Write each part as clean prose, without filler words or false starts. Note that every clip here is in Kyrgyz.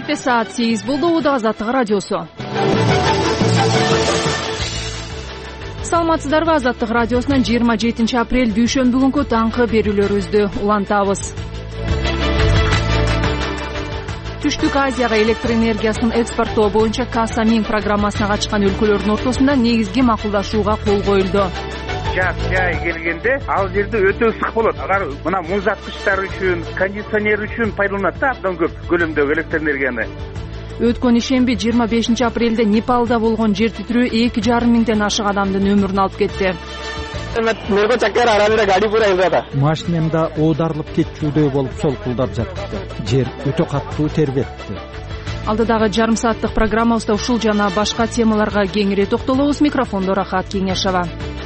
Кечте саат 8 болду. Убада Азаттык радиосу. Саламатсыздарбы? Азаттык радиосунан 27 апрель дүйшөмбү күнкү таңкы берүүлөрүбүздү улантабыз. Түштүк Азияга электр энергиясын экспорттоо боюнча Касамин программасына катышкан өлкөлөрдүн ортосунда негизги макулдашууга кол коюлду. Жай келгенде ал жерде өтө ысык болот. Алар мына муздаткычтар үчүн, кондиционер үчүн пайдаланат да абдан көп көлөмдөгү электр энергияны. Өткөн ишемби 25 апрелде Непалда болгон жер титирөө 2,5 миңден ашык адамдын өмүрүн алып кетти. Машинемда оодарылып кетчүдөй болуп солкулдап жатты. Жер өтө катуу тербетти. Алдыдагы жарым сааттык программабызда ушул жана башка темаларга кеңири токтолобуз. Микрофондо Рахат Кеңешова.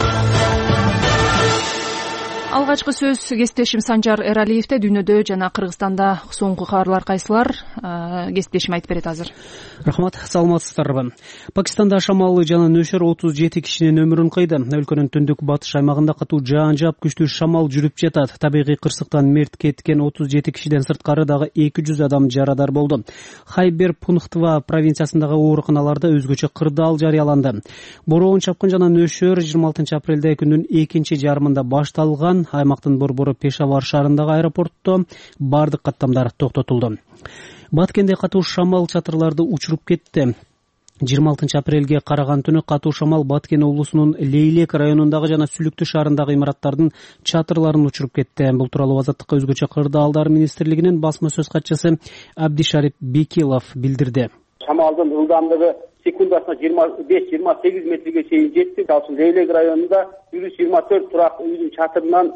Алгачкы сөз кесиптешим Санжар Эралиевде. Дүйнөдө жана Кыргызстанда соңку кабарлар кайсылар? Кесиптешим айтып берет азыр. Рахмат, саламатсыздарбы. Пакистанда шамалы жана нөшөр 37 кишинин өмүрүн кыйды. Өлкөнүн түндүк батыш аймагында катуу жаан жаап, күчтүү шамал жүрүп жатат. Табигый кырсыктан мерт кеткен 37 кишиден сырткары дагы 200 адам жарадар болду. Хайбер Пунхтва провинциясындагы ооруканаларда өзгөчө кырдаал жарыяланды. Бороон чапкын жана нөшөр 26 апрелде күндүн экинчи жарымында башталган. Аймактын борбору Пешавар шаарындагы аэропортто бардык каттамдар токтотулду. Баткенде катуу шамал чатырларды учуруп кетти. 26 апрелге караган түнү катуу шамал Баткен облусунун Лейлек районундагы жана Сүлүктү шаарындагы имараттардын чатырларын учуруп кетти. Бул тууралуу Азаттыкка өзгөчө кырдаалдар министрлигинин басма сөз катчысы Абдишарип Бекилов билдирди. Шамалдын ылдамдыгы секундасына 25-28 метрге чейин жетти. Ал үчүн Лейлек районунда 124 турак үйдүн чатырынан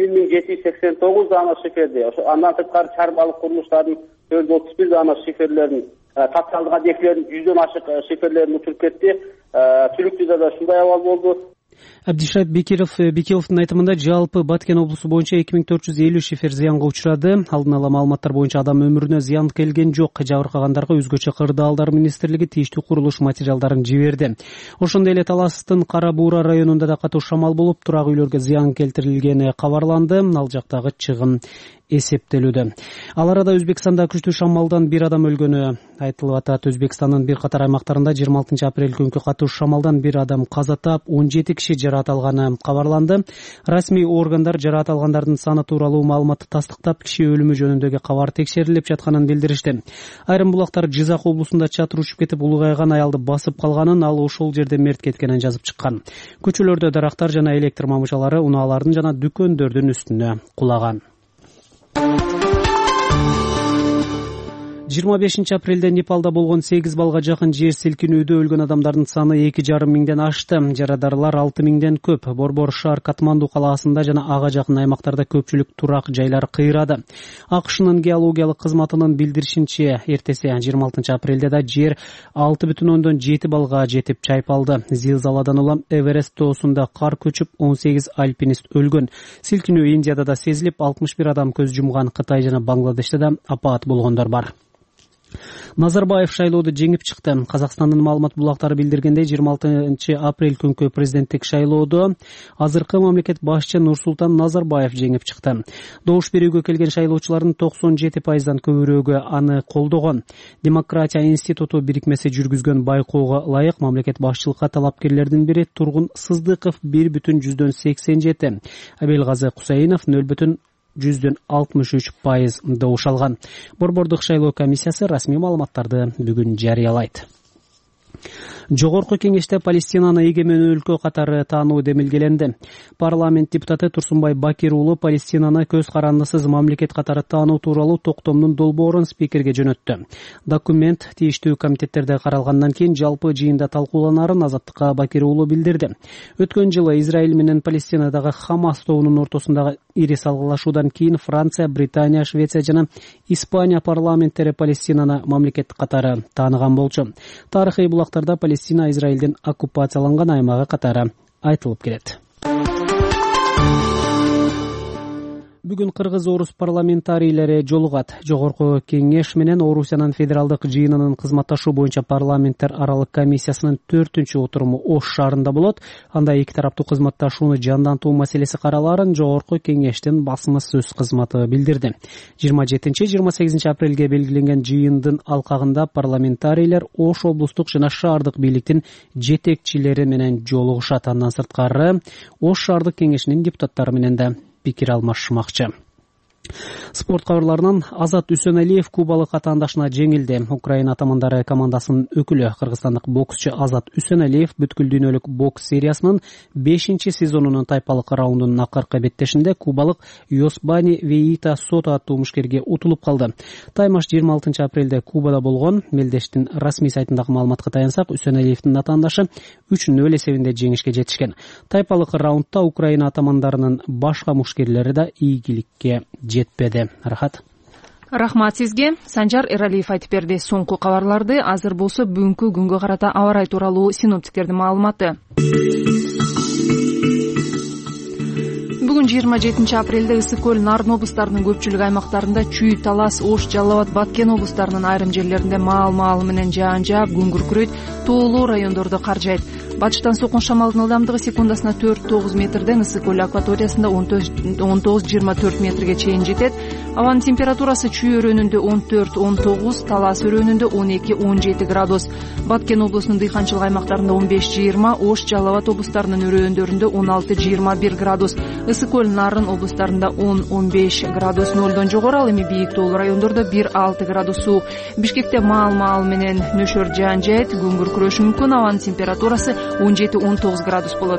1789 дана шиферди. Андан сырткары чарбалык курулуштардын 431 дана шиферлерин, Татсалдыга декилердин 100дөн ашык шиферлерин учуруп кетти. Сүлүктүдө да ушундай абал болду. Абдишарип Бекиловдун айтымында жалпы Баткен облусу боюнча 2450 шифер зыянга учурады. Алдын ала маалыматтар боюнча адам өмүрүнө зыян келген жок. Жабыркагандарга өзгөчө кырдаалдар министрлиги тийиштүү курулуш материалдарын жиберди. Ошондой эле Таластын Кара Буура районунда да катуу шамал болуп, турак үйлөргө зыян келтирилгени кабарланды. Ал жактагы чыгым эсептелүүдө. Ал арада Өзбекстанда күчтүү шамалдан бир адам өлгөнү айтылып атат. Өзбекстандын бир катар аймактарында 26 апрель күнкү катуу шамалдан бир адам каза таап, 17 киши жараат алганы кабарланды. Расмий органдар жараат алгандардын саны тууралуу маалыматты тастыктап, киши өлүмү жөнүндөгү кабар текшерилип жатканын билдиришти. Айрым булактар Жизак облусунда чатыр учуп кетип, улгайган аялды басып калганын, ал ошол жерде мерт кеткенин жазып чыккан. Көчөлөрдө дарактар жана электр мамычалары унаалардын жана дүкөндөрдүн үстүнө кулаган. 25 апрелде Непалда болгон 8 балга жакын жер силкинүүдө өлгөн адамдардын саны 2,5 миңден ашты. Жарадарлар 6 миңден көп. Борбор шаар Катманду калаасында жана ага жакын аймактарда көпчүлүк турак жайлар кыйрады. АКШнын геологиялык кызматынын билдиришинче, эртеси 26 апрелде да жер 6,7 балга жетип чайпалды. Зилзаладан улам Эверест тоосунда кар көчүп, 18 альпинист өлгөн. Силкинүү Индияда да сезилип, 61 адам көз жумган. Кытай жана Бангладеште да апаат болгондор бар. Назарбаев шайлоодо жеңип чыкты. Казакстандын маалымат булактары билдиргендей, 26 апрель күнкү президенттик шайлоодо азыркы мамлекет башчы Нурсултан Назарбаев жеңип чыкты. Добуш берүүгө келген шайлоочулардын 97%дан көбүрөөгү аны колдогон. Демократия институту бирикмеси жүргүзгөн байкоого ылайык мамлекет башчылыкка талапкерлердин бири Тургун Сыздыков 1,87, Абелгазы Кусаинов 0,63% добуш алган. Борбордук шайлоо комиссиясы расмий маалыматтарды бүгүн жарыялайт. Жогорку кеңеште Палестинаны эгемен өлкө катары таануу демилгеленди. Парламент депутаты Турсунбай Бакир уулу Палестинаны көз карандысыз мамлекет катары таануу тууралуу токтомдун долбоорун спикерге жөнөттү. Документ тийиштүү комитеттерде каралгандан кийин жалпы жыйында талкууланарын Азаттыкка Бакир уулу билдирди. Өткөн жылы Израиль менен Палестинадагы Хамас тобунун ортосундагы ири салгылашуудан кийин Франция, Британия, Швеция жана Испания парламенттери Палестинаны мамлекет катары тааныган болчу. Тарыхый булактарда Палестина Израилдин оккупацияланган аймагы катары айтылып келет. Бүгүн кыргыз-орус парламентарийлери жолугат. Жогорку кеңеш менен Орусиянын федералдык жыйынынын кызматташуу боюнча парламенттер аралык комиссиясынын 4-чү отуруму Ош шаарында болот. Анда эки тараптуу кызматташууну жандантуу маселеси каралаарын жогорку кеңештин басма сөз кызматы билдирди. 27-28 апрелге белгиленген жыйындын алкагында парламентарийлер Ош облустук жана шаардык бийликтин жетекчилери менен жолугушат. Андан сырткары Ош шаардык кеңешинин депутаттары менен да пикир алмашмакчы. Спорт кабарларынан Азат Үсөнәлиев кубалык атаандашына жеңилди. Украина атамандары командасынын өкүлү кыргызстандык боксчу Азат Үсөнәлиев бүткүл дүйнөлүк бокс сериясынын 5-сезонунун тайпалык раундунун акыркы беттешинде кубалык Йосбани Веита Сото аттуу мушкерге утулуп калды. Таймаш 26 апрелде Кубада болгон. Мелдештин расмий сайтындагы маалыматка таянсак, Үсөнәлиевдин атаандашы 3-0 эсебинде жеңишке жетишкен. Тайпалык раундда Украина атамандарынын башка мушкерлери да ийгиликке жетпеди. Рахмат сизге. Санжар Эралиев айтып берди. Соңку кабарларды азыр болсо бүгүнкү күнгө карата аба ырайы тууралуу синоптиктердин маалыматы. Бүгүн 27 апрелде Ысык көл, Нарын облустарынын көпчүлүк аймактарында, Чүй, Талас, Ош, Жалал Абад, Баткен облустарынын айрым жерлеринде маал-маалы менен жаан жаап, күн күркүрөйт, тоолуу райондордо кар жайт. Батыштан соккон шамалдын ылдамдыгы секундасына 4-9 метрден Ысык көл акваториясында 19-24 метрге чейин жетет. Абанын температурасы Чүй өрөөнүндө 14-19, Талас өрөөнүндө 12-17 градус. Баткен облусунун дыйканчылык аймактарында 15-20, Ош, Жалал Абад облустарынын өрөөндөрүндө 16-21 градус. Ысык көл, Нарын облустарында 10-15 градус нолдон жогору, ал эми бийик тоолуу райондордо 1-6 градус суук. Бишкекте маал-маал менен нөшөр жаан жайт, күн күркүрөшү мүмкүн. Абанын температурасы 17-19 градус болот.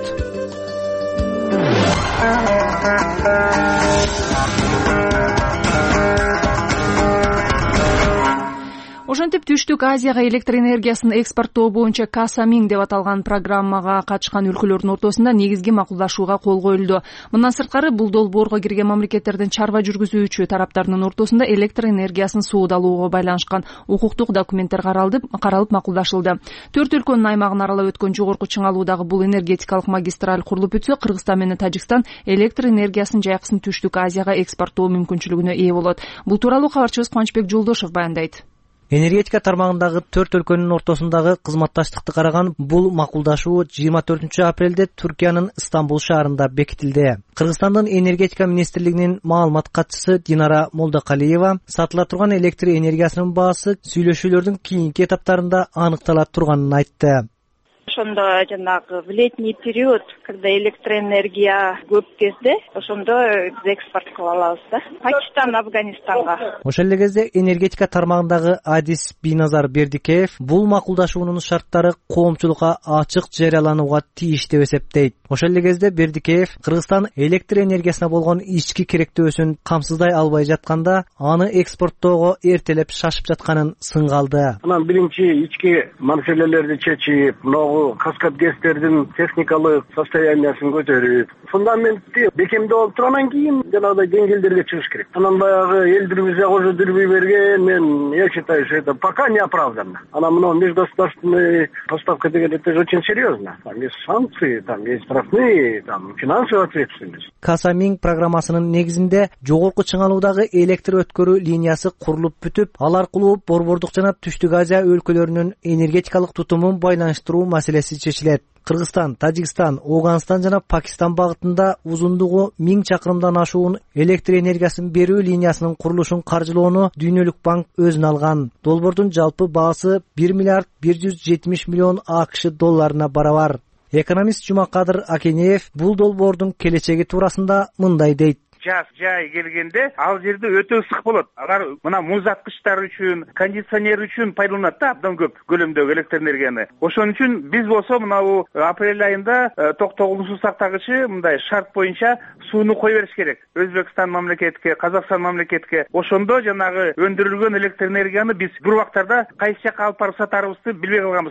Ошентип Түштүк Азияга электр энергиясын экспорттоо боюнча Касамин деп аталган программага катышкан өлкөлөрдүн ортосунда негизги макулдашууга кол коюлду. Мындан сырткары бул долбоорго кирген мамлекеттердин чарба жүргүзүүчү тараптарынын ортосунда электр энергиясын суудалоого байланышкан укуктук документтер каралып макулдашылды. 4 өлкөнүн аймагын аралап өткөн жогорку чыңалуудагы бул энергетикалык магистраль курулуп бүтсө, Кыргызстан менен Тажикстан электр энергиясын жайкысын Түштүк Азияга экспорттоо мүмкүнчүлүгүнө ээ болот. Бул тууралуу кабарчыбыз Кубанычбек Жолдошов баяндайт. Энергетика тармагындагы 4 өлкөнүн ортосундагы кызматташтыкты караган бул макулдашуу 24 апрелде Түркиянын Стамбул шаарында бекитилди. Кыргызстандын энергетика министрлигинин маалымат катчысы Динара Молдокалиева сатыла турган электр энергиясынын баасы сүйлөшүүлөрдүн кийинки этаптарында аныктала турганын айтты. Ошондо жанагы в летний период, когда электроэнергия көп кезде, ошондо биз экспорт кыла алабыз да. Пакистан, Афганистанга. Ошол эле кезде энергетика тармагындагы Адис Биназар Бердикеев бул макулдашуунун шарттары коомчулукка ачык жарыяланууга тийиш деп эсептейт. Ошол эле кезде Бердикеев Кыргызстан электр энергиясына болгон ички керектөөсүн камсыздай албай жатканда, аны экспорттоого эртелеп шашып жатканын сынгалды. Анан биринчи ички маселелерди чечип, каскад гэстердин техникалык состояниясын көтөрүп, фундаментти бекемдеп алып тургандан кийин жанагыдай деңгээлдерге чыгыш керек. Анан баягы элдирибизге кожо дүрбүй берген, мен я считаю, что это пока не оправданно. Анан мына межгосударственные поставки деген это же очень серьезно. Там есть санкции, там есть штрафные, там финансовая ответственность. Касамин программасынын негизинде жогорку чыңалуудагы электр өткөрүү линиясы курулуп бүтүп, ал аркылуу Борбордук жана Түштүк Азия өлкөлөрүнүн энергетикалык тутумун байланыштыруу маселеси чечилет. Кыргызстан, Тажикстан, Афганистан жана Пакистан багытында узундугу 1000 чакырымдан ашуун электр энергиясын берүү линиясынын курулушун каржылоону Дүйнөлүк банк өзүнө алган. Долбоордун жалпы баасы 1 миллиард 170 миллион АКШ долларына барабар. Экономист Жумакадыр Акенеев бул долбоордун келечеги туурасында мындай дейт. Жай келгенде ал жерде өтө ысык болот. Алар мына музаткычтар үчүн, кондиционер үчүн пайдаланат да абдан көп көлөмдөгү электр энергияны. Ошон үчүн биз болсо мына апрель айында токтогул суу сактагычы мындай шарт боюнча сууну кое бериш керек. Өзбекстан мамлекетке, Казакстан мамлекетке. Ошондо жанагы өндүрүлгөн электр энергияны биз бир убактарда кайсы жакка алып барып сатарыбызды билбей калганбыз да.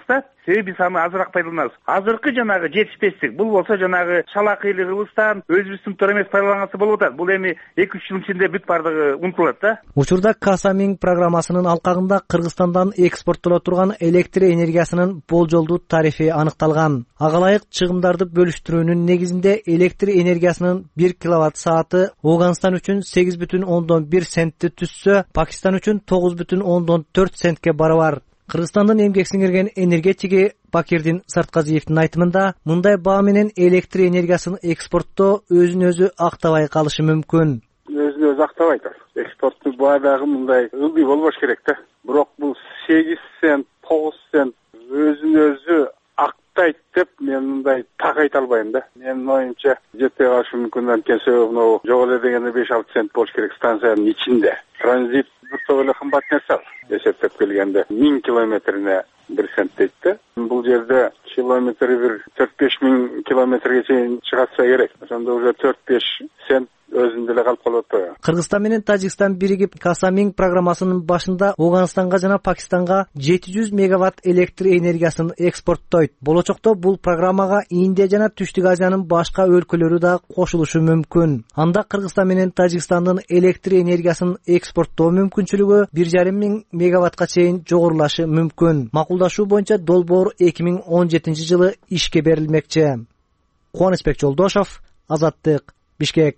себеби биз аны азыраак пайдаланабыз. Азыркы жанагы жетишпестик бул болсо жанагы чалакыйлыгыбыздан өзүбүздүн туура эмес пайдалангансыз болуп атат. Бул эми 2-3 жыл ичинде бүт бардыгы унутулат да. Учурда Касамин программасынын алкагында Кыргызстандан экспорттоло турган электр энергиясынын болжолдуу тарифи аныкталган. Ага ылайык чыгымдарды бөлүштүрүүнүн негизинде электр энергиясынын 1 киловатт сааты Ооганстан үчүн 8,1 центти түссө, Пакистан үчүн 9,4 центке барабар. Кыргызстандын эмгек сиңирген энергетиги Бакирдин Сартказиевдин айтымында, мындай баа менен электр энергиясын экспорттоо өзүн өзү актабай калышы мүмкүн. Өзүн өзү актабайт. Экспорттун баа дагы мындай ылдый болбош керек да. Бирок бул 8 цент, 9 цент өзүн өзү актайт деп мен мындай так айта албайм да. Менин оюмча жетпей калышы мүмкүн. Анткени себеби могу жок эле дегенде 5-6 цент болуш керек станциянын ичинде. Транзит бир эле кымбат нерсе. Эсептеп келгенде 1000 километрине 1 цент дейт да. Бул жерде километри бир 4-5 миң километрге чейин чыгатса керек. Ошондо уже 4-5 цент өзүндө эле калып калат да. Кыргызстан менен Тажикстан биригип Касамин программасынын башында Ооганстанга жана Пакистанга 700 мегаватт электр энергиясын экспорттойт. Болочокто бул программага Индия жана Түштүк Азиянын башка өлкөлөрү да кошулушу мүмкүн. Анда Кыргызстан менен Тажикстандын электр энергиясын экспорттоо мүмкүнчүлүгү 1,5 миң мегаваттка чейин жогорулашы мүмкүн. Макулдашуу боюнча долбоор 2017-жылы ишке берилмекчи. Кубанычбек Жолдошов, Азаттык, Бишкек.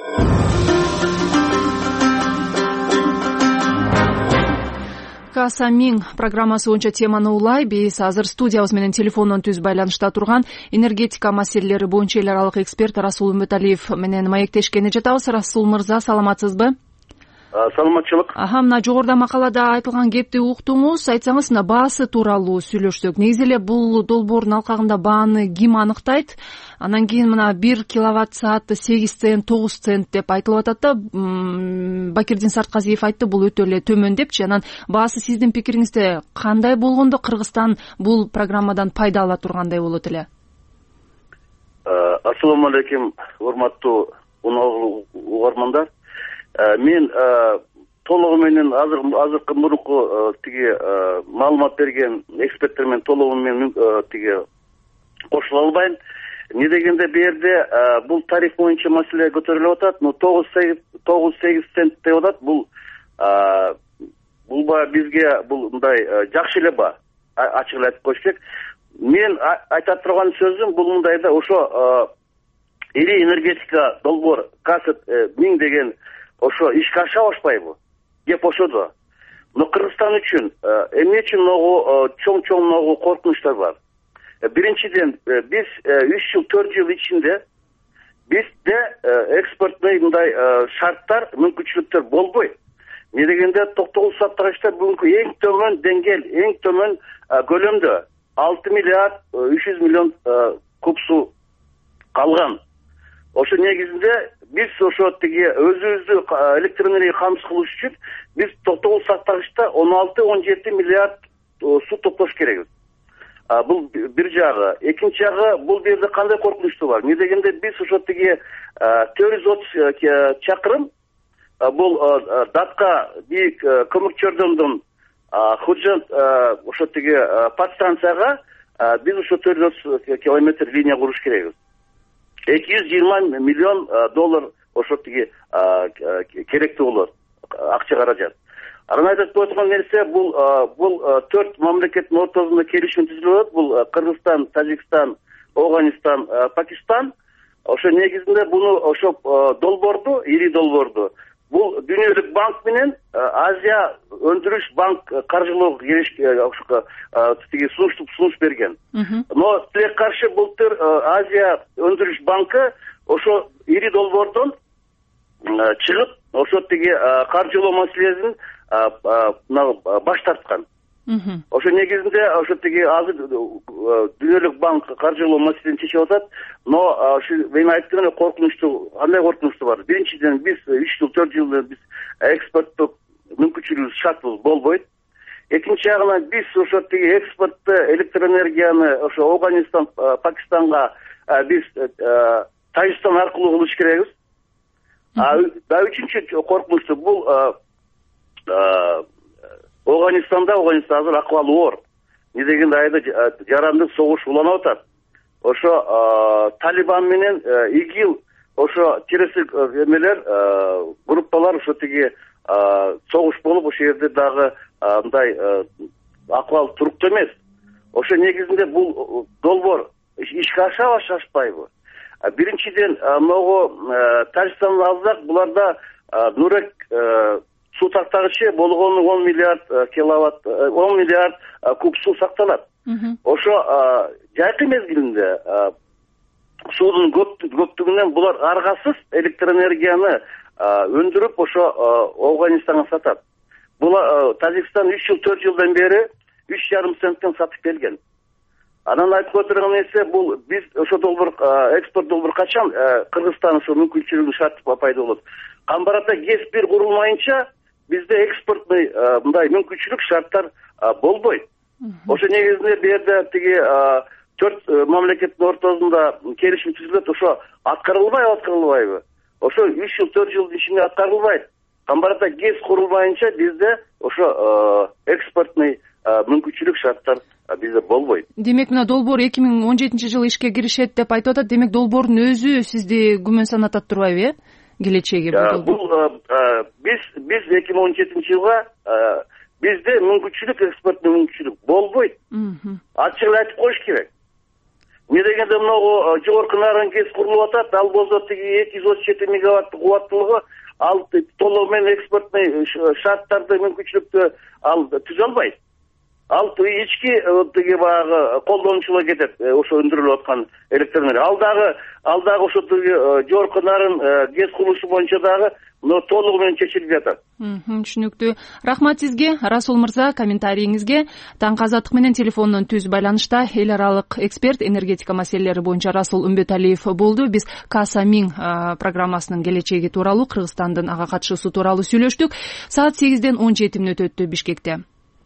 Касамин программасы боюнча теманы улай. Биз азыр студиябыз менен телефондон түз байланышта турган энергетика маселелери боюнча эл аралык эксперт Расул Үмүталиев менен маектешкени жатабыз. Расул мырза, саламатсызбы? Саламатчылык. Мына жогоруда макалада айтылган кепти уктуңуз. Айтсаңыз, мына баасы тууралуу сүйлөшсөк. Негизи эле бул долбоордун алкагында бааны ким аныктайт? Анан кийин мына 1 киловатт сааты 8 цент, 9 цент деп айтылып атат да. Бакирдин Сартказиев айтты, бул өтө эле төмөн депчи. Анан баасы сиздин пикириңизде кандай болгондо Кыргызстан бул программадан пайда ала тургандай болот эле? Ассаламу алейкум, урматтуу угармандар. Мен толугу менен азыркы мурунку тиги маалымат берген эксперттер менен толугу менен тиги кошула албайм. Не дегенде бу жерде бул тариф боюнча маселе көтөрүлүп атат. 9-8 цент деп атат. Бул баа бизге бул мындай жакшы эле баа. Ачык эле айтып коюш керек. Мен айта турган сөзүм бул мындай да, ошо ири энергетика долбоор Касет 1000 деген ошо ишке аша башпайбы? Кеп ошодо. Но Кыргызстан үчүн эмне үчүн могу чоң могу коркунучтар бар. Биринчиден, биз 3 жыл 4 жыл ичинде бизде экспортный мындай шарттар, мүмкүнчүлүктөр болбойт. Не дегенде токтогул-саттыргычта бүгүнкү эң төмөн деңгээл, эң төмөн көлөмдө 6 миллиард 300 миллион куб суу калган. Ошо негизинде биз ошо тиги өзүбүздү электроэнергия камсыз кылыш үчүн биз токтогул-саттыргычта 16-17 миллиард суу топтош керекбиз. Бул бир жагы. Экинчи жагы, бул жерде кандай коркунучтуу бар? Не дегенде биз ошо тиги 430 чакырым бул Датка бийик көмүрчөрдөндөн Худжент ошо тиги подстанцияга биз ошо 430 километр линия куруш керекбиз. 220 миллион доллар ошо тиги керектүү болот, акча каражат. Анан айтып койгон нерсе бул 4 мамлекеттин ортосунда келишим түзүлөт. Бул Кыргызстан, Тажикстан, Ооганстан, Пакистан. Ошо негизинде буну ошо долбоорду, ири долбоорду бул Дүйнөлүк банк менен Азия өндүрүш банк каржылоо тиги сунуш берген. Но тилек каршы былтыр Азия өндүрүш банкы ошо ири долбоордон чыгып, ошо тиги каржылоо маселесин баш тарткан. Ошо негизинде ошо тиги азыр Дүйнөлүк банк каржылоо маселесин чечип атат. Но мен айттым эле, коркунучтуу, кандай коркунучтуу бар? Биринчиден, биз 3 жыл 4 жыл биз экспорттук мүмкүнчүлүгүбүз шартыбыз болбойт. Экинчи жагынан биз ошо тиги экспортто электроэнергияны ошо Ооганстан, Пакистанга биз Тажикстан аркылуу кылыш керекбиз. Да үчүнчү коркунучтуу бул Ооганстанда азыр акыбалы оор. эмне дегенде айда жарандык согуш уланып атат. Ошо Талибан менен ИГИЛ ошо террористтик эмелер группалар ошо тиги согуш болуп ошол жерде дагы мындай акыбал туруктуу эмес. Ошо негизинде бул долбоор ишке ашабы ашпайбы? Биринчиден могу Тажикстандын алсак, буларда нурек суу сактагычы болгону 10 миллиард киловатт, 10 миллиард куб суу сакталат. Ошо жайкы мезгилинде суунун көптүгүнөн булар аргасыз электроэнергияны өндүрүп ошо Афганистанга сатат. Бул Тажикстан 3 жыл 4 жылдан бери 3,5 центтен сатып келген. Анан айтып отурган нерсе бул биз ошо долбоор экспорт долбоор качан Кыргызстан ошо мүмкүнчүлүгү шарт пайда болот. Камбарата ГЭС 1 курулмайынча бизде экспортный мындай мүмкүнчүлүк шарттар болбойт. Ошо негизинде бу жерде тиги 4 мамлекеттин ортосунда келишим түзүлөт, ошо аткарылбайбы? Ошо 3 жыл 4 жылдын ичинде аткарылбайт. Камбарата ГЭС курулмайынча бизде ошо экспортный мүмкүнчүлүк шарттар бизде болбойт. Демек, мына долбоор 2017-жылы ишке киришет деп айтып атат. Демек, долбоордун өзү сизди күмөн санатат турбайбы, келечеги бул? Биз 2017-жылга бизде мүмкүнчүлүк, экспорттун мүмкүнчүлүк болбойт. Ачык эле айтып коюш керек. Эмне дегенде могу жогорку нарын ГЭС курулуп атат, ал болсо тиги 237 мегаватттык кубаттуулугу, ал толугу менен экспортный шарттарды мүмкүнчүлүктү ал түзө албайт. Ал ички тиги баягы колдонуучуларга кетет, ошо өндүрүлүп аткан электроэнергия. Ал дагы ошо тиги жогорку нарын ГЭС курулушу боюнча дагы толугу менен чечилип жатат. Түшүнүктүү. Рахмат сизге, Расул мырза, комментарийиңизге. Таңкы Азаттык менен телефондон түз байланышта эл аралык эксперт, энергетика маселелери боюнча Расул Үмбөталиев болду. Биз Каса-Миң программасынын келечеги тууралуу, Кыргызстандын ага катышуусу тууралуу сүйлөштүк. Саат 8ден 17 мүнөт өттү Бишкекте.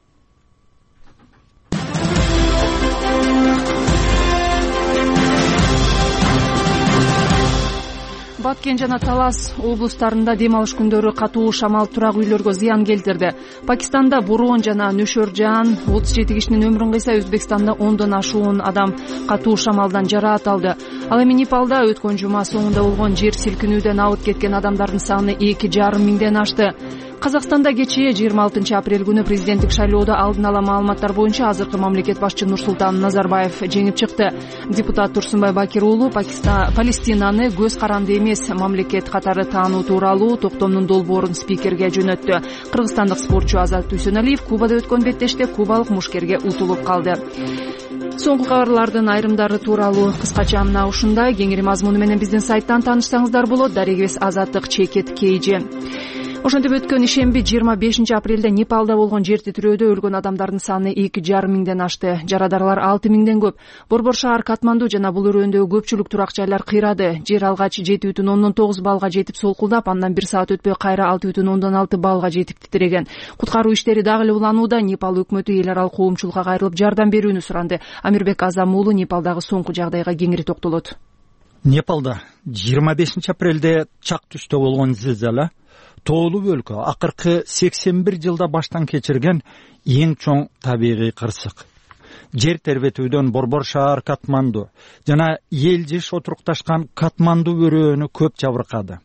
Баткен жана Талас облустарында дем алыш күндөрү катуу шамал турак үйлөргө зыян келтирди. Пакистанда Бурон жана Нөшөржан 37 кишинин өмүрүн кыйса, Өзбекстанда 10дон ашуун адам катуу шамалдан жараат алды. Ал эми Непалда өткөн жума соңунда болгон жер силкинүүдөн абыт кеткен адамдардын саны 2,5 миңден ашты. Казакстанда кечээ 26 апрель күнү президенттик шайлоодо алдын ала маалыматтар боюнча азыркы мамлекет башчы Нурсултан Назарбаев жеңип чыкты. Депутат Турсунбай Бакир уулу Палестинаны көз каранды эмес мамлекет катары таануу тууралуу токтомдун долбоорун спикерге жөнөттү. Кыргызстандык спортчу Азат Дүйсөналиев Кубада өткөн беттеште кубалык мушкерге утулуп калды. Соңку кабарлардын айрымдары тууралуу кыскача мына ушундай. Кеңири мазмуну менен биздин сайттан таанышсаңыздар болот. Дарегибиз Азаттык чекет KG. Ошентип өткөн ишемби 25 апрелде Непалда болгон жер титирөөдө өлгөн адамдардын саны 2,5 миңден ашты. Жарадарлар 6 миңден көп. Борбор шаар Катманду жана бул өрөөндөгү көпчүлүк турак жайлар кыйрады. Жер алгач 7,9 балга жетип солкулдап, андан 1 саат өтпөй кайра 6,6 балга жетип титиреген. Куткаруу иштери дагы эле уланууда. Непал өкмөтү эл аралык коомчулукка кайрылып жардам берүүнү суранды. Амирбек Азам уулу Непалдагы соңку жагдайга кеңири токтолот. Непалда 25 апрелде чак түштө болгон зилзала тоолуу өлкө акыркы 81 жылда баштан кечирген эң чоң табигый кырсык. Жер тербетүүдөн борбор шаар Катманду жана эл жыш отурукташкан Катманду өрөөнү көп жабыркады.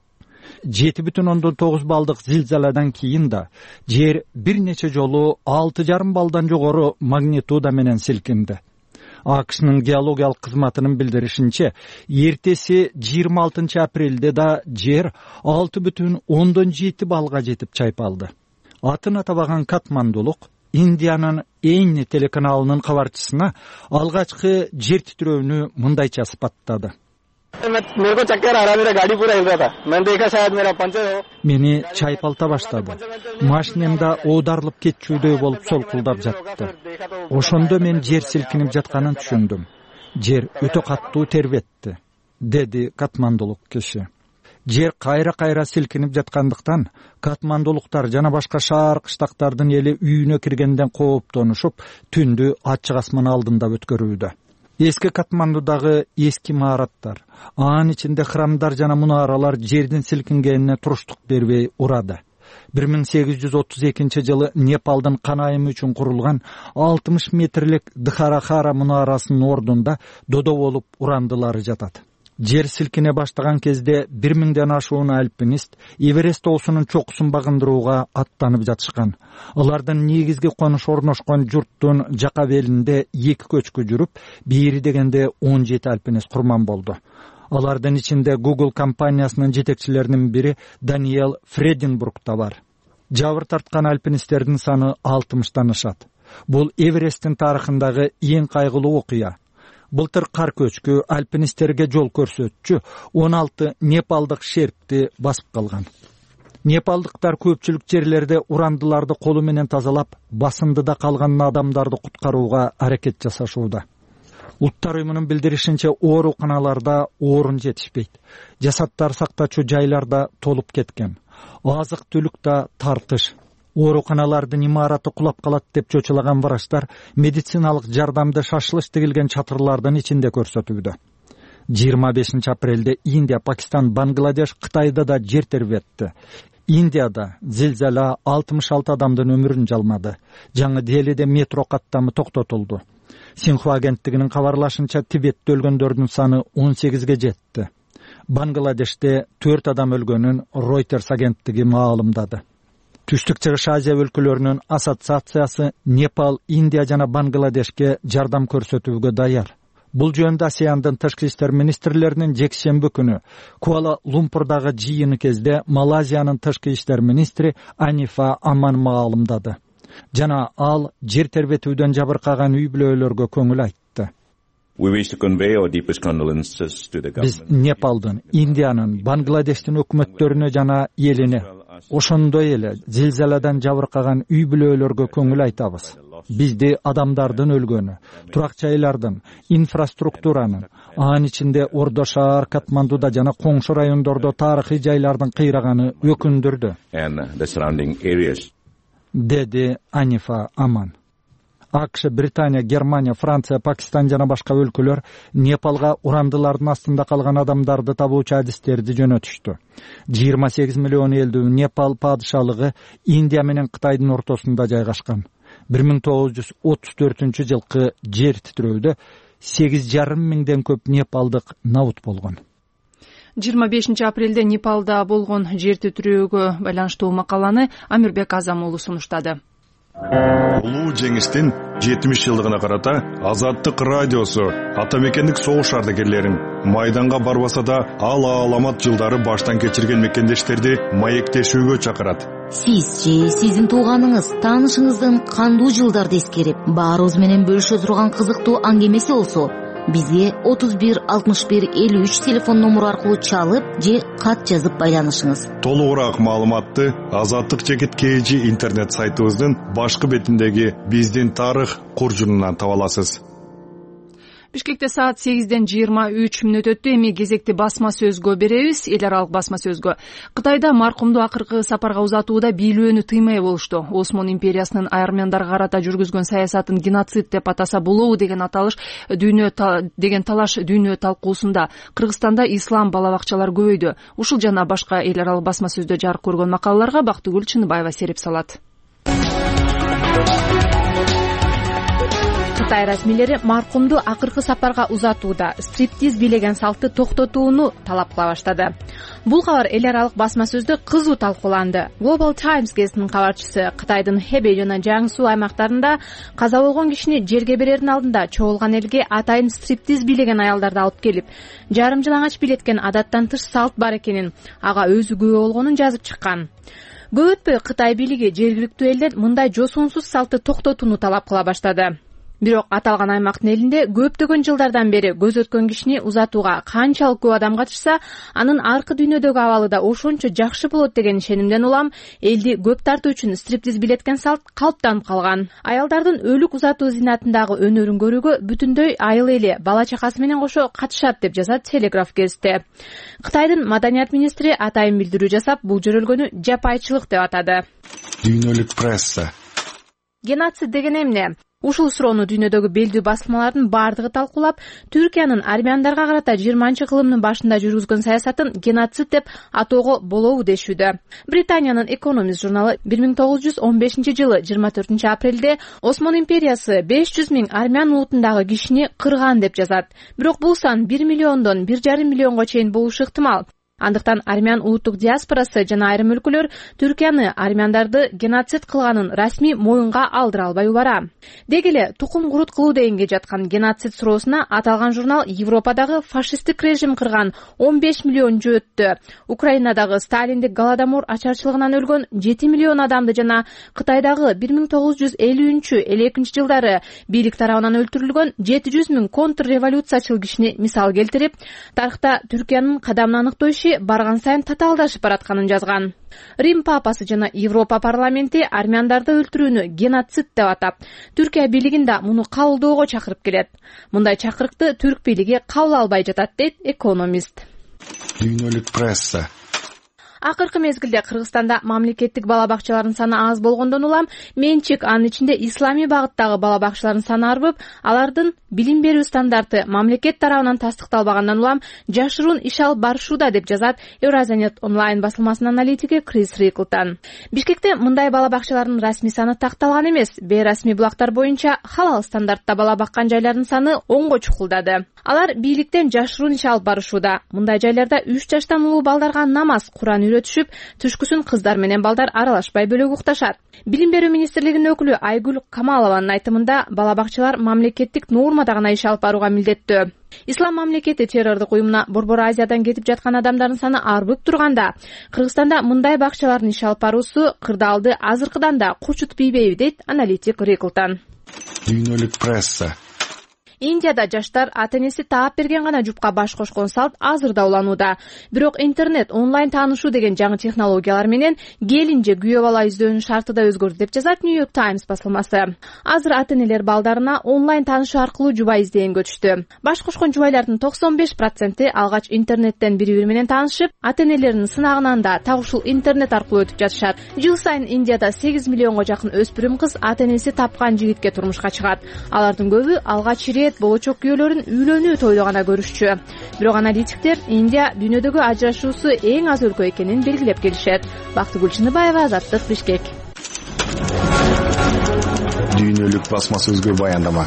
7,9 балдык зилзаладан кийин да жер бир нече жолу 6,5 балдан жогору магнитуда менен силкинди. АКШнын геологиялык кызматынын билдиришинче, эртеси 26 апрелде да жер 6,7 балга жетип чайпалды. Атын атабаган Катмандулук Индиянын Эйни телеканалынын кабарчысына алгачкы жер титирөөнү мындайча сыпаттады. Мени чайпалта баштады. Машинемда оодарылып кетчүдөй болуп солкулдап жатты. Ошондо мен жер силкинип жатканын түшүндүм. Жер өтө каттуу тербетти, деди Катмандулук киши. Жер кайра силкинип жаткандыктан Катмандулуктар жана башка шаар кыштактардын эли үйүнө киргенден кооптонушуп, түндү ачык асман алдында өткөрүүдө. Эски Катмандудагы эски имараттар, анын ичинде храмдар жана мунаралар жердин силкингенине туруштук бербей урады. 1832 Непалдын канайымы үчүн курулган 60 метрлик Дхарахара мунарасынын ордунда додо болуп урандылары жатат. Жер силкине баштаган кезде 1000ден ашуун альпинист Эверест тоосунун чокусун багындырууга аттанып жатышкан. Алардын негизги конуш орношкон журттун жака белинде 2 көчкү жүрүп, бири дегенде 17 альпинист курман болду. Алардын ичинде Google компаниясынын жетекчилеринин бири Даниэл Фреденбург да бар. Жабыр тарткан альпинисттердин саны 60тан ашат. Бул Эвересттин тарыхындагы эң кайгылуу окуя. Былтыр кар көчкү альпинисттерге жол көрсөтчү 16 непалдык шерпти басып калган. Непалдыктар көпчүлүк жерлерде урандыларды колу менен тазалап, басындыда калган адамдарды куткарууга аракет жасашууда. Улуттар уюмунун билдиришинче, ооруканаларда орун жетишпейт. Жасаттар сактачу жайларда толуп кеткен. Азык-түлүк да тартыш. Ооруканалардын имараты кулап калат деп чочулаган врачтар медициналык жардамды шашылыш тигилген чатырлардын ичинде көрсөтүүдө. 25 апрелде Индия, Пакистан, Бангладеш, Кытайда да жер тербетти. Индияда зилзала 66 адамдын өмүрүн жалмады. Жаңы Делиде метро каттамы токтотулду. Синхуа агенттигинин кабарлашынча, Тибетте өлгөндөрдүн саны 18ге жетти. Бангладеште 4 адам өлгөнүн Reuters агенттиги маалымдады. Түштүк Чыгыш Азия өлкөлөрүнүн ассоциациясы Непал, Индия жана Бангладешке жардам көрсөтүүгө даяр. Бул жөнүндө ASEANдын тышкы иштер министрлеринин жекшемби күнү Куала Лумпурдагы жыйыны кезде Малайзиянын тышкы иштер министри Анифа Аман маалымдады. Жана ал жер тербетүүдөн жабыркаган үй бүлөлөргө көңүл айтты. Биз Непалдын, Индиянын, Бангладештин өкмөттөрүнө жана элине, ошондой эле зилзаладан жабыркаган үй бүлөлөргө көңүл айтабыз. Бизди адамдардын өлгөнү, турак жайлардын, инфраструктуранын, анын ичинде Ордо шаар, Катмандуда жана коңшу райондордо тарыхый жайлардын кыйраганы өкүндүрдү, деди Анифа Аман. АКШ, Британия, Германия, Франция, Пакистан жана башка өлкөлөр Непалга урандылардын астында калган адамдарды табуучу адистерди жөнөтүштү. 28 миллион элдүү Непал падышалыгы Индия менен Кытайдын ортосунда жайгашкан. 1934 жылкы жер титирөөдө 8,5 миңден көп непалдык набут болгон. 25 апрелде Непалда болгон жер титирөөгө байланыштуу макаланы Амирбек Азамуулу сунуштады. Улуу жеңиштин 70 жылдыгына карата Азаттык радиосу атамекендик согуш ардагерлерин майданга барбаса да ал аламат жылдары баштан кечирген мекендештерди маектешүүгө чакырат. Сиз же сиздин тууганыңыз, таанышыңыздын кандуу жылдарды эскерип, баарыбыз менен бөлүшө турган кызыктуу аңгемеси болсо, бизге 31 61 53 телефон номуру аркылуу чалып же кат жазып байланышыңыз. Толугураак маалыматты Азаттык _KG интернет сайтыбыздын башкы бетиндеги биздин тарых куржунунан таба аласыз. Бишкекте саат 8ден 23 мүнөт өттү. Эми кезекти басма сөзгө беребиз. Эл аралык басма сөзгө. Кытайда маркумду акыркы сапарга узатууда бийлөөнү тыймай болушту. Осмон империясынын армяндарга карата жүргүзгөн саясатын геноцид деп атаса болобу деген талаш дүйнө талкуусунда. Кыргызстанда ислам балабакчалар көбөйдү. Ушул жана башка эл аралык басма сөздө жарык көргөн макалаларга Бактыгүл Чыныбаева сереп салат. Кытай расмийлери маркумду акыркы сапарга узатууда стриптиз бийлеген салтты токтотууну талап кыла баштады. Бул кабар эл аралык басма сөздө кызуу талкууланды. Global Times газетинин кабарчысы Кытайдын Хэбэй жана Жаңсу аймактарында каза болгон кишини жерге берердин алдында чогулган элге атайын стриптиз бийлеген аялдарды алып келип, жарым жалаңач бийлеткен адаттан тыш салт бар экенин, ага өзү күбө болгонун жазып чыккан. Көп өтпөй Кытай бийлиги жергиликтүү элден мындай жосунсуз салтты токтотууну талап кыла баштады. Бирок аталган аймактын элинде көптөгөн жылдардан бери көз өткөн кишини узатууга канчалык көп адам катышса, анын аркы дүйнөдөгү абалы да ошончо жакшы болот деген ишенимден улам элди көп тартуу үчүн стриптиз бийлеткен салт калыптанып калган. Аялдардын өлүк узатуу зинатындагы өнөрүн көрүүгө бүтүндөй айыл эли бала чакасы менен кошо катышат деп жазат Телеграф газети. Кытайдын маданият министри атайын билдирүү жасап, бул жөрөлгөнү жапайчылык деп атады. Дүйнөлүк пресса Геноцид деген эмне? Ушул суроону дүйнөдөгү белдүү басылмалардын бардыгы талкуулап, Түркиянын армяндарга карата 20-кылымдын башында жүргүзгөн саясатын геноцид деп атоого болобу дешүүдө. Британиянын Economist журналы 1915-жылы 24 апрелде Осман империясы 500 000 армян улутундагы кишини кырган деп жазат. Бирок бул сан 1 миллиондон 1,5 миллионго чейин болушу ыктымал. Андыктан армян улуттук диаспорасы жана айрым өлкөлөр Түркияны армяндарды геноцид кылганын расмий моюнга алдыра албай убара. Деги эле тукум курут кылуу дегенге жаткан геноцид суроосуна аталган журнал Европадагы фашисттик режим кырган 15 миллион жөөттү, Украинадагы Сталиндик голодомор ачарчылыгынан өлгөн 7 миллион адамды жана Кытайдагы 1950-52 жылдары бийлик тарабынан өлтүрүлгөн 700 000 контрреволюциячыл кишини мисал келтирип, тарыхта Түркиянын кадамын аныктоо барган сайын татаалдашып баратканын жазган. Рим папасы жана Европа парламенти армяндарды өлтүрүүнү геноцид деп атап, Түркия бийлигин да муну кабылдоого чакырып келет. Мындай чакырыкты түрк бийлиги кабыл албай жатат дейт Economist. Дүйнөлүк пресса. Акыркы мезгилде Кыргызстанда мамлекеттик бала бакчалардын саны аз болгондон улам, менчик анын ичинде исламий багыттагы бала бакчалардын саны арбып, алардын билим берүү стандарты мамлекет тарабынан тастыкталбагандан улам жашыруун иш алып барышууда деп жазат Евразиянет онлайн басылмасынын аналитиги Крис Риклтон. Бишкекте мындай бала бакчалардын расмий саны такталган эмес. Бейрасмий булактар боюнча халал стандартта бала баккан жайлардын саны 10го чукулдады. Алар бийликтен жашыруун иш алып барышууда. Мындай жайларда 3 жаштан улуу балдарга намаз, Куран үйрөтүшүп, түшкүсүн кыздар менен балдар аралашпай бөлөк укташат. Билим берүү министрлигинин өкүлү Айгүл Камалованын айтымында бала бакчалар мамлекеттик нормада гана иш алып барууга милдеттүү. Ислам мамлекети террордук уюмуна Борбор Азиядан кетип жаткан адамдардын саны арбып турганда, Кыргызстанда мындай бакчалардын иш алып баруусу кырдаалды азыркыдан да курчутпайбы дейт аналитик Риклтон. Дүйнөлүк пресса. Индияда жаштар ата-энеси таап берген гана жупка баш кошкон салт азыр да уланууда. Бирок интернет, онлайн таанышуу деген жаңы технологиялар менен келин же күйөө бала издөөнүн шарты да өзгөрдү деп жазат New York Times басылмасы. Азыр ата-энелер балдарына онлайн таанышуу аркылуу жубай издегенге өтүштү. Баш кошкон жубайлардын 95% алгач интернеттен бири-бири менен таанышып, ата-энелеринин сынагынан да так ушул интернет аркылуу өтүп жатышат. Жыл сайын Индияда 8 миллионго жакын өспүрүм кыз ата-энеси тапкан жигитке турмушка чыгат. Алардын көбү алгач болочок күйөөлөрүн үйлөнүү тойдо гана көрүшчү. Бирок аналитиктер Индия дүйнөдөгү ажырашуусу эң аз өлкө экенин белгилеп келишет. Бактыгүл Чыныбаева, Азаттык, Бишкек. Дүйнөлүк басмасы өзгө баяндама.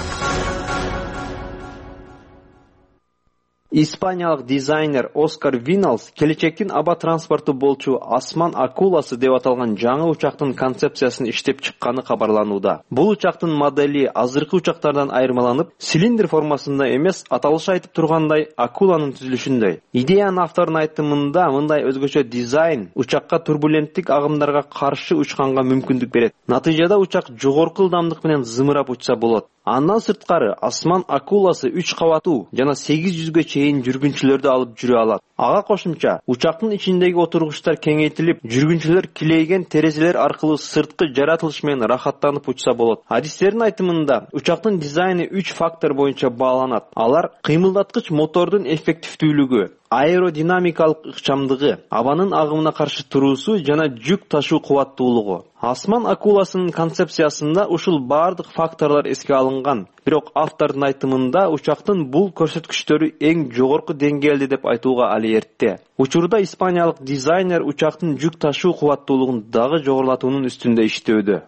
Испаниялык дизайнер Оскар Виналс келечектин аба транспорту болчу Осман акуласы деп аталган жаңы учактын концепциясын иштеп чыкканы кабарланууда. Бул учактын модели азыркы учактардан айырмаланып, цилиндр формасында эмес, аталышы айтып тургандай акуланын түзүлүшүндөй. Идеянын авторунун айтымында мындай өзгөчө дизайн учакка турбуленттик агымдарга каршы учканга мүмкүндүк берет. Натыйжада учак жогорку ылдамдык менен зымырап учса болот. Андан сырткары Осман акуласы 3 кабаттуу жана 800ге чейин жүргүнчүлөрдү алып жүрө алат. Ага кошумча, учактын ичиндеги отургучтар кеңейтилип, жүргүнчүлөр килейген терезелер аркылуу сырткы жаратылыш менен рахаттанып учса болот. Адистердин айтымында, учактын дизайны 3 фактор боюнча бааланат. Алар кыймылдаткыч мотордун эффективдүүлүгү, аэродинамикалык ыкчамдыгы, абанын агымына каршы туруусу жана жүк ташуу кубаттуулугу. Осман акуласынын концепциясында ушул бардык факторлор эске алынган. Бирок автордун айтымында учактын бул көрсөткүчтөрү эң жогорку деңгээлде деп айтууга али эрте. Учурда испаниялык дизайнер учактын жүк ташуу кубаттуулугун дагы жогорулатуунун үстүндө иштөөдө.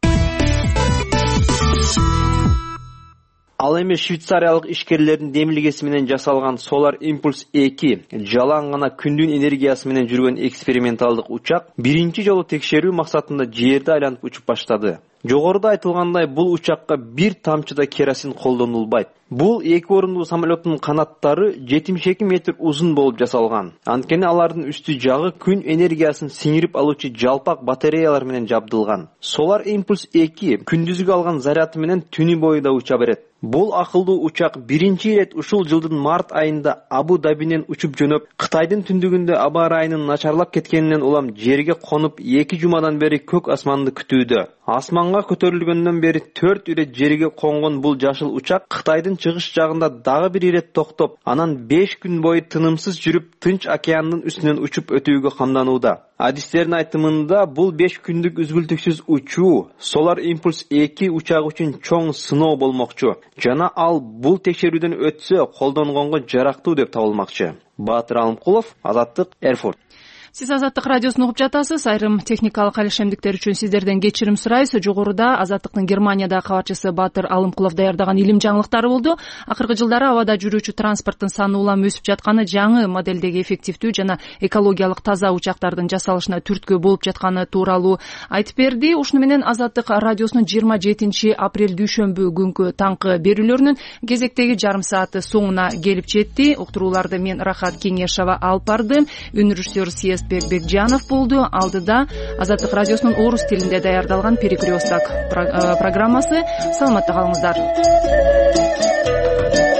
Ал эми швейцариялык ишкерлердин демилгеси менен жасалган Solar Impulse 2 жалаң гана күндүн энергиясы менен жүргөн эксперименталдык учак биринчи жолу текшерүү максатында жерди айланып учуп баштады. Жогоруда айтылгандай, бул учакка бир тамчы да керосин колдонулбайт. Бул 2 орундуу самолеттун канаттары 72 метр узун болуп жасалган. Анткени алардын үстү жагы күн энергиясын сиңирип алуучу жалпак батареялар менен жабдылган. Solar Impulse 2 күндүзгү алган заряды менен түнү бою да уча берет. Бул акылдуу учак биринчи ирет ушул жылдын март айында Абу-Дабинен учуп жөнөп, Кытайдын түндүгүндө аба ырайынын начарлап кеткенинен улам жерге конуп 2 жумадан бери көк асманды күтүүдө. Асманга көтөрүлгөндөн бери 4 ирет жерге конгон бул жашыл учак Кытайдын чыгыш жагында дагы бир ирет токтоп, анан 5 күн бою тынымсыз жүрүп, Тынч океандын үстүнөн учуп өтүүгө камданууда. Адистердин айтымында бул 5 күндүк үзгүлтүксүз учуу Solar Impulse 2 учагы үчүн чоң сыноо болмокчу жана ал бул текшерүүдөн өтсө колдонгонго жарактуу деп табылмакчы. Батыр Алымкулов, Азаттык, Эрфурт. Сиз Азаттык радиосун угуп жатасыз. Айрым техникалык алишемдиктер үчүн сиздерден кечирим сурайбыз. Жогоруда Азаттыктын Германиядагы кабарчысы Батыр Алымкулов даярдаган илим жаңылыктары болду. Акыркы жылдары абада жүрүүчү транспорттун саны улам өсүп жатканы, жаңы моделдеги эффективдүү жана экологиялык таза учактардын жасалышына түрткү болуп жатканы тууралуу айтып берди. Ушуну менен Азаттык радиосунун 27 апрель дүйшөмбү күнкү таңкы берүүлөрүнүн кезектеги жарым сааты соңуна келип жетти. Уктурууларды мен Рахат Кеңешова алып бардым. Үн режиссер Бекжанов болду. Алдыда Азаттык радиосунун орус тилинде даярдалган Перекресток программасы. Саламатта калыңыздар.